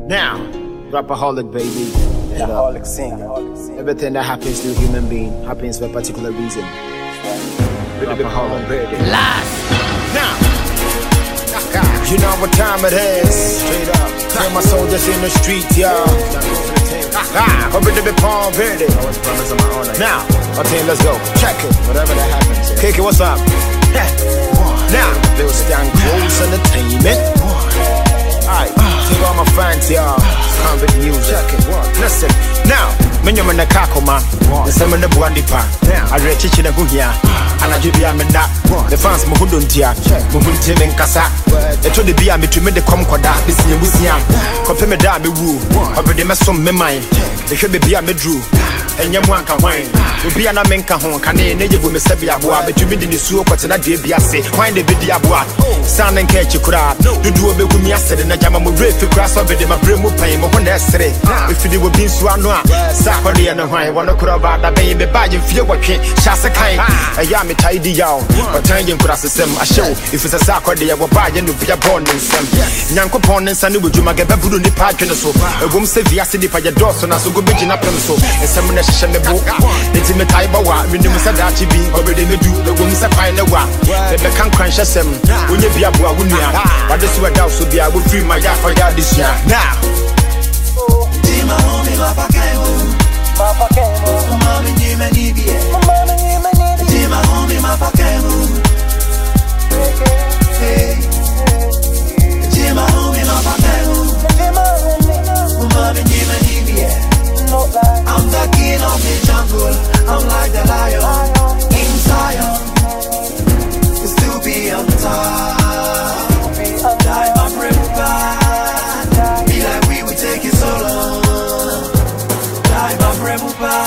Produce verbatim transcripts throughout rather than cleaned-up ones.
Now, Rapaholic, baby. Rapaholic singer. Everything that happens to a human being happens for a particular reason. Rapaholic, baby. Last. Now, you know what time it is. Straight up. Tell my soldiers in the street, y'all. Ah, I'm ready to be palm ready. Now, I'll tell you, let's go. Check it. Whatever that happens. Kick it, what's up? Now, there was down close entertainment. Alright, take all my fans, y'all. Come with music. Listen, now, Menyo na kako ma. Nsema na buandi pa. Are chichi na guhia. Anajibia me na. The fans mo hundontia. Mo hunti me nkasa. Eto de bia me tumi de kom kwada. Bisi nyebusia. Kope me da me wu. Obede me som me man. Ehwe be bia me dru. Enye mu anka hwan. Obi ana me nka ho kane na yebu me sabia boa. Betumi de nisuo kwatena de bia se. Hwan de bedi aboa. San nka chikura. Dudu obegumi asede na jama mo refi kura so be de ma bremu pan mo ho na esere. Efidi wo bi nsu ano a. Sakode ya no hwan. Wono kura ba da be me ba je fie wotwe. Hyase kan. Eya me tidy yaw. Otan je nkura sesem ahyew. If it's a sakode ya wo ba je no bia born nsem. Nyankopon nsa ne bodwuma ge baburu ni pa twene so. Egum se viase di pa je doso na so go be gina pem so. Nsem na hye me bo. Enti me tai ba wa. Minim se da chi bi. Obede me du. Egum se kwan ne wa. Be be kan kwan hyesem. Onye bia bo a wonua. Wade so da so bia go free my ya for ya this year. Now. Dima homie ma pakemo. Ma pakemo. Mama ni me ni bie. Mama ni me ni bie. Dima homie ma pakemo. Hey. Dima homie ma pakemo. Mama ni me ni bie. I'm the king of the jungle. I'm like the lion in Zion. Still be on top. Die my breath. Be like we would take it so long. Die my breath.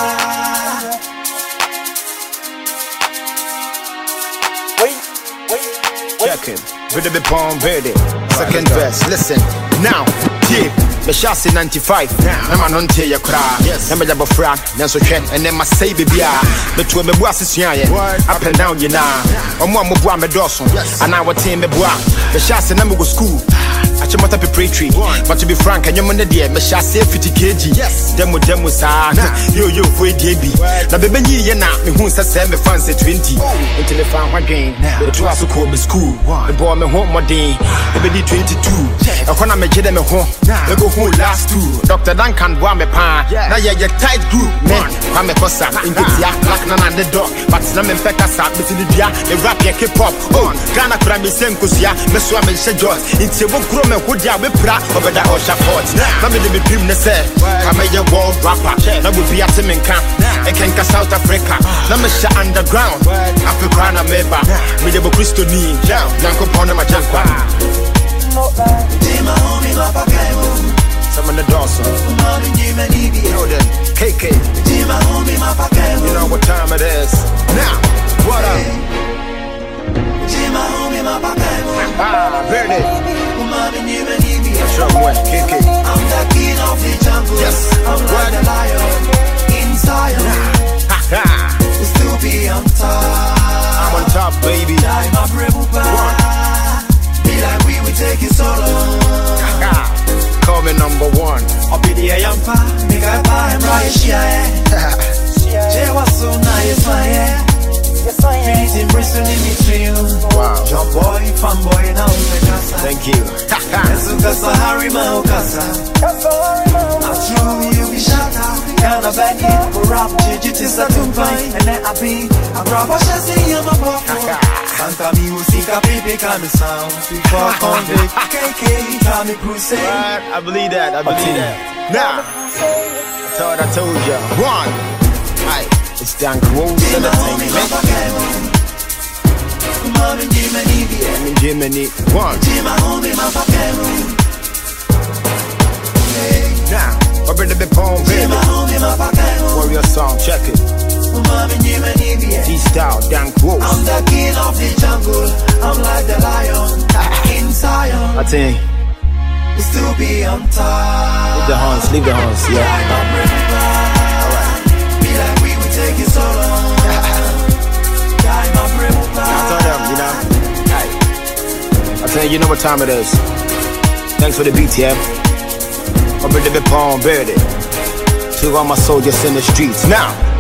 Wait, wait, wait. Check it. Ready to be palm ready. Second verse. Listen. Now, keep. Me shasi ninety-five. Na man on tie kra. Na me jabo fra. Na so hwe. Ene ma say bibia. Me to me bu asesua ye. Up and down you na. Omo amu bu me doso. Ana what team me bu. Me shasi na me go school. Ache mata pe pre-tree. But to be frank, and you money there, me shasi fifty kilograms. Yes. Demo demo sa. Yo yo for D B. Na be benyi ye na. Me hu say say me fancy twenty. Until me fan hwadwen. Me to aso ko me school. Me boy me ho modern. Me be di twenty-two. E kona me gide me ho. Me go who last two. Doctor Duncan wa me pa. Na ye ye tight group. Me pa me kosa. Ingetia black na na the dog. But na me peka sa. Me ti dia. Me rap ye K-pop. Oh, Ghana kura me senkosia. Me so me she George. Inti wo kuro me ho dia we pra. Obeda Osha Port. Na me de me dream ne say. Ka me ye world rapper. Na we be at me nka. E kenka South Africa. Na me sha underground. Africa na meba. Me de bo Christo ni. Yanko pon na ma jankwa. Dima homie ma pakemo. Some of the Dawson. Mama ni me ni bie. You know them. K K. Dima homie ma pakemo. You know what time it is. Now, what up? Dima homie ma pakemo. Ah, ready. Mama ni me ni bie. Show me K K. I'm the king of the jungle. Yes. I'm like the lion in Zion. Ha ha. We'll still be on top. I'm on top, baby. Die my breath. Be like we would take it so long. Call me number one. I'll be the yampa. Make I buy him right here. Jay was so nice, my yeah. Feet in Bristol in between. Wow. Jump boy, fan boy, now we casa. Thank you. Casa Harry Mao Casa. True, you be shut out. Kind of bad, but rap, jijitis a tumpai. And then I be a rubber chassis in my pocket. Santa musica, baby, come sound. Before convict, K K, come crusade. I believe that, I believe that. Now, I thought I told ya. One. Aye, it's down close entertainment. Mama Jimmy, I'm Jimmy. One. Now, I'm ready to be palm ready. Warrior song, check it. D-style, down close. I'm the king of the jungle. I'm like the lion in Zion. I think. We still be on top. Leave the horns, leave the horns, yeah. Alright. Be like we would take it so long. I told them, you know. Aye. I tell you, you know what time it is. Thanks for the beat, yeah. I'm ready to be palm bearded. To all my soldiers in the streets now.